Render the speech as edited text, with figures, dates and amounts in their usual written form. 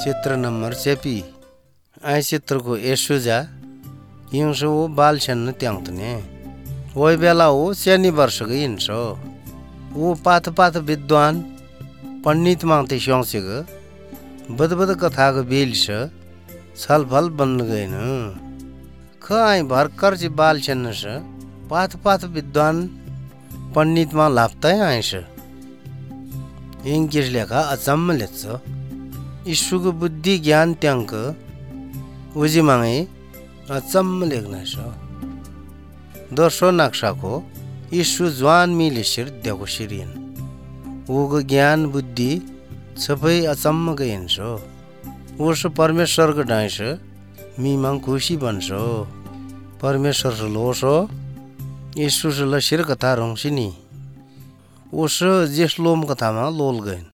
चित्र number चेपी I चित्र को येशुजा यिंसो वो बाल छन्न त्यांतने वही बेला वो सेनी वर्ष ग यिंसो वो पात विद्वान पंडित मांगते श्योंसे ग बद कथा ग बेलिस छलफल बन्न गएन ख आई भर्खर चाहिँ बाल छन्न स पात विद्वान पंडित मा लाप्तै आइस इंग्लिश लेखा अचम्म लेख्छ ईशुको बुद्धि ज्ञान ट्याङ्क उजी मागे अचम्म लेख्न छ दोस्रो नक्साको ईशु ज्वान मिलेसिर देको सिरियन उको ज्ञान बुद्धि सबै अचम्म गइन्छ उसो परमेश्वरको ढाइस मिमाङ खुसी बन्छ परमेश्वर लोसो ईशु लसिर कथा रङसिनी उसो जेस लोम कथामा लोल गइन